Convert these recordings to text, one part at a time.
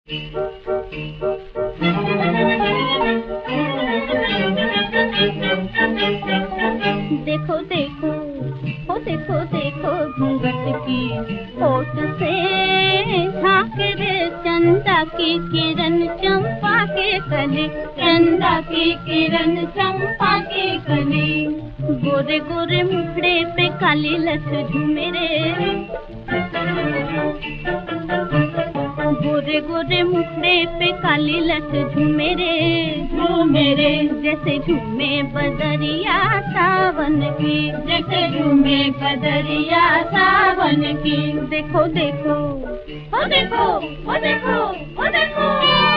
देखो देखो, ओ देखो देखो घूंघट की होठ से झांक रे चंदा की किरण चंपा के कली, चंदा की किरण चंपा के कली। गोरे गोरे मुखड़े पे काली लठ झूमे रे, गोरे गोरे मुखड़े पे काली लठ झूमे रे, जैसे झूमे बदरिया सावन की, जैसे झूमे बदरिया सावन की। देखो देखो, ओ देखो, ओ देखो, ओ देखो।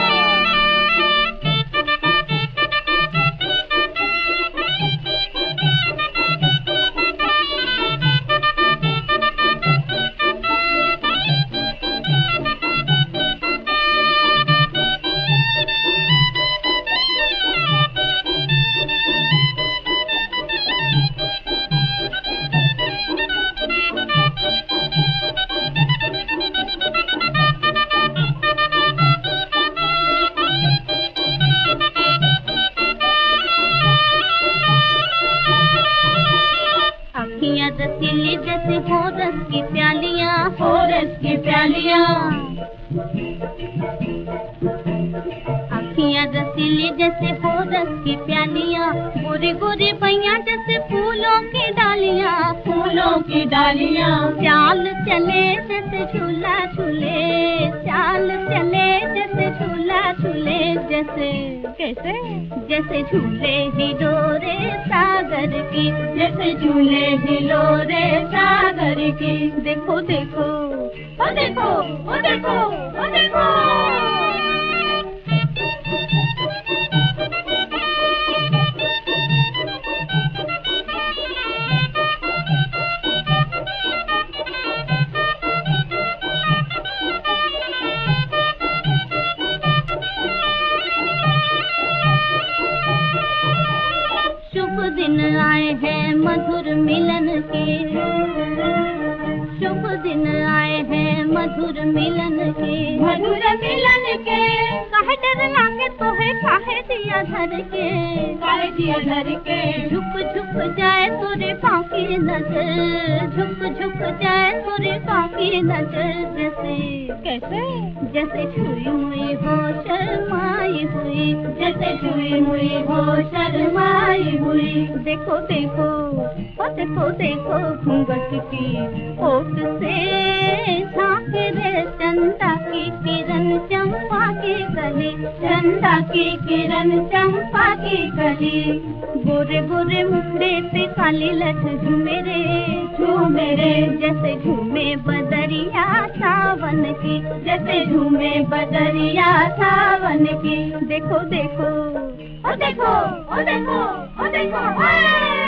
अखियाँ रसीली जैसे हो रस की प्यालियाँ, हो रस की प्यालियाँ। अखियाँ रसीली जैसे हो रस की प्यालियाँ, गोरी गोरी पैया जैसे फूलों की डालियाँ, फूलों की डालियाँ। चाल चले जैसे झूला झूले, चाल चले जैसे झूला झूले, जैसे कैसे जैसे झूले हिलोरे सागर की, जैसे झूले हिलोरे सागर की। देखो देखो, ओ देखो, ओ देखो, ओ देखो। शुभ दिन आए हैं मधुर मिलन के, शुभ दिन आए हैं मधुर मिलन के, मधुर मिलन के। काहे डर लागे तो है काहे दिया धर के, काहे दिया धर के। झुक झुक जाए तोरे पाँव की नजर, झुक झुक जाए तोरे पाँव की नजर, जैसे कैसे जैसे छुई हुई हो शर्माई हुई, जैसे छुई हुई हो शर्माई हुई। देखो देखो, ओ देखो देखो घूंघट की होठ से झांक रे चंदा की किरण चंपा की कली, चंदा की किरण चंपा की कली। गोरे गोरे मुखड़े पे काली लठ झूमे रे, जैसे झूमे बदरिया सावन की, जैसे झूमे बदरिया सावन की। देखो देखो, ओ देखो, ओ देखो, ओ देखो।